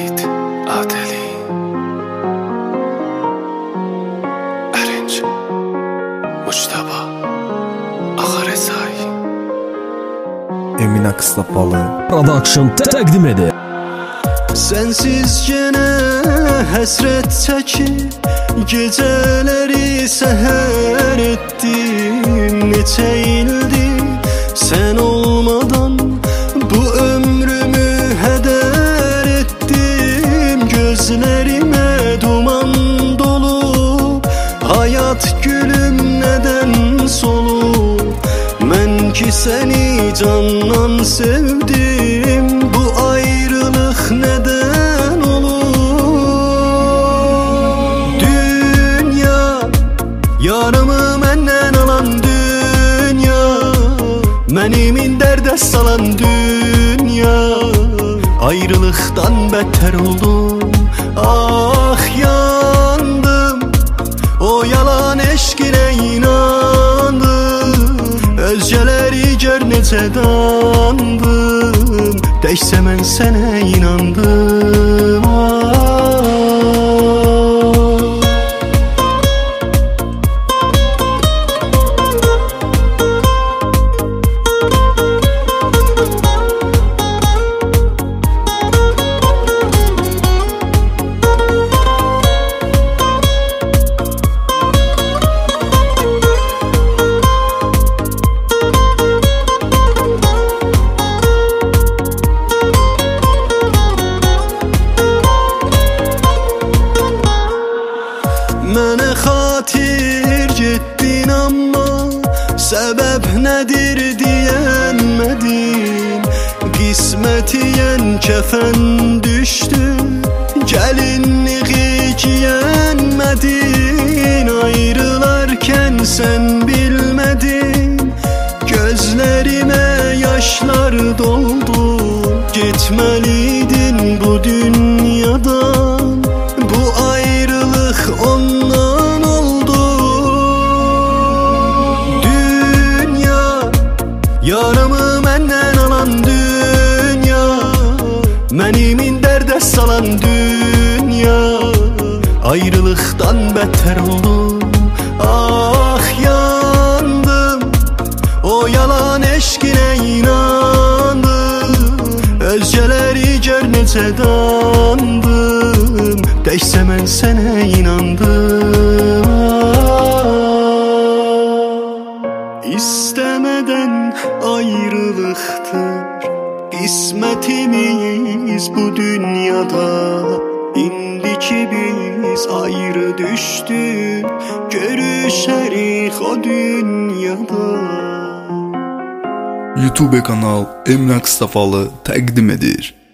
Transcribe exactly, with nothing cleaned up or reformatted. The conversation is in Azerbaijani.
Seyid Adeli Erinç Muçtaba Ağarezai Emin Aksapalı Production təqdim edir. Sensiz gene həsrət çəkir, gecələri səhər etdim. Neçə ildir sən olmadan bu ömrümü hədər etdim. Gözlərimə duman dolu, hayat gülüm nədən solub? Mən ki səni candan sevdim, bu ayrılıq nədən olur? Dünya, yarımı məndən alan dünya, mənimin dərdə salan dünya. Ayrılıqdan bətər oldum, ah yandım, o yalan eşqinə inandım. Özgələri gör necə dandım, təkcə mən sənə inandım. Mənə xatir getdin amma səbəb nədir deyənmədin. Qismətiyən kəfən düşdü, gəlinliği giyənmədin. Ayrılarkən sən bilmədin, gözlərimə yaşlar doldu. Getməliydin bu dünyadan, bu ayrılıq ondan oldu. Dünya, yaramı məndən alan dünya, mənimin dərdə salan dünya. Ayrılıqdan bətər oldum, ah yandım, o yalan eşqinə inandım. Özgələri gör necə dandım, təkcə mən sənə inandım. İstəmədən ayrılıqdır qismətimiz bu dünyada. İndiki biz ayrı düşdük, görüşərik o dünyada. YouTube kanal Emin Aksapalı təqdim edir.